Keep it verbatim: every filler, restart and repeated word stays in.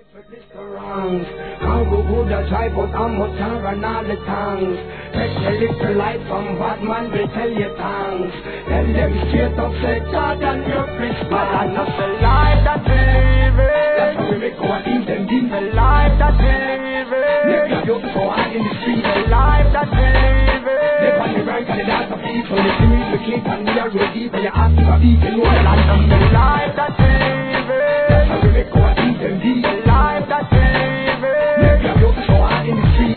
wrongs. Congo Buddha try but I'm a and all the tongues. Take a little light from what man will tell you tongues. Tell them straight up say God and your Christmas. And not the life that we living. That's how we make our teams and teams. The life that we living. Never you so hard in the street. The life that we living. Live on the rank and the dance of people. The series we click and we are ready. But you ask if I beat you know the land. The life that we living. That's how we make our teams and teams.